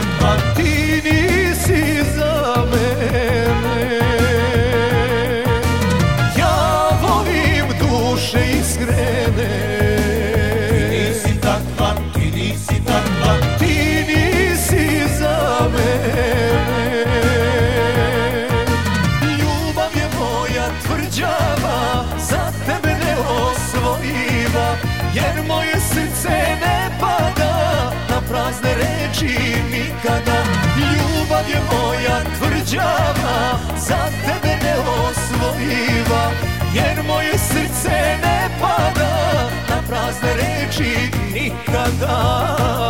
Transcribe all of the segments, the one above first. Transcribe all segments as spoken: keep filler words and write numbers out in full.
takva, ti nisi za mene. Ja volim duše iskrene. ti nisi takva, ti nisi takva, Ti nisi za mene. Ljubav je moja tvrđava, za tebe neosvojiva, jer moje srce ne pada na prazne reči nikada. Ljubav je moja tvrđava, za tebe neosvojiva, jer moje srce ne pada na prazne reči nikada.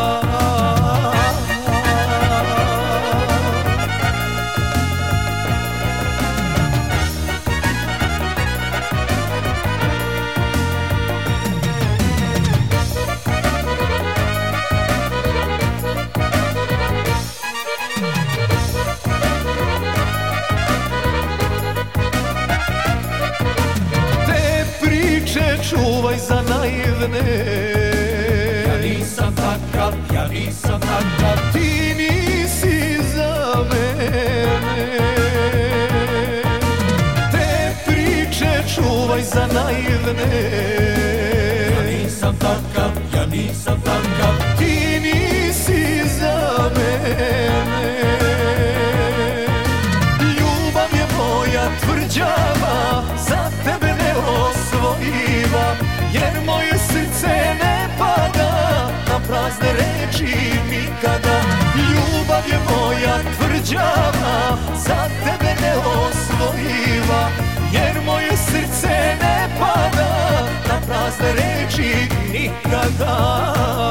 Čuvaj za naivne. ja nisam takav, ja nisam takav, Ti nisi za mene. Te priče čuvaj za naivne. ja nisam takav, ja nisam takav, Ti nisi za mene. Ljubav je moja tvrđava, za tebe neosvojiva, jer moje srce ne pada na prazne reči nikada. Ljubav je moja tvrđava, za tebe neosvojiva, jer moje srce ne pada na prazne reči nikada.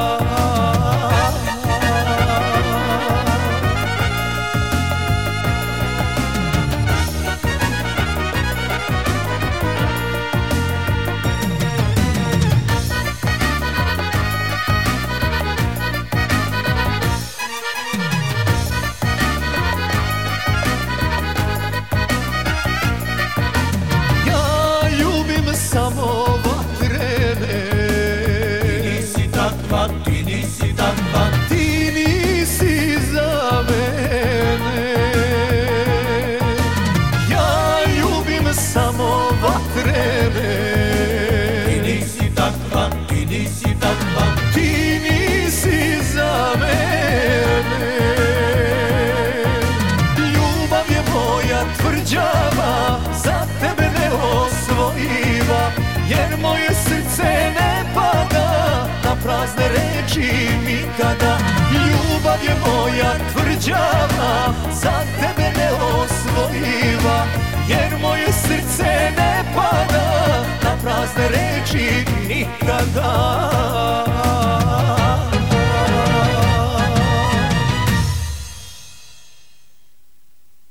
Samo vatrene. ti nisi takva, ti nisi takva, Ti nisi za mene. Ja ljubim samo vatrene. ti nisi takva, ti nisi takva, Ti nisi za mene. Ljubav je moja tvrđava, za tebe neosvojiva, jer moje srce ne pada na prazne reči nikada. Ljubav je moja tvrđava, za tebe neosvojiva, jer moje srce ne pada na prazne reči nikada.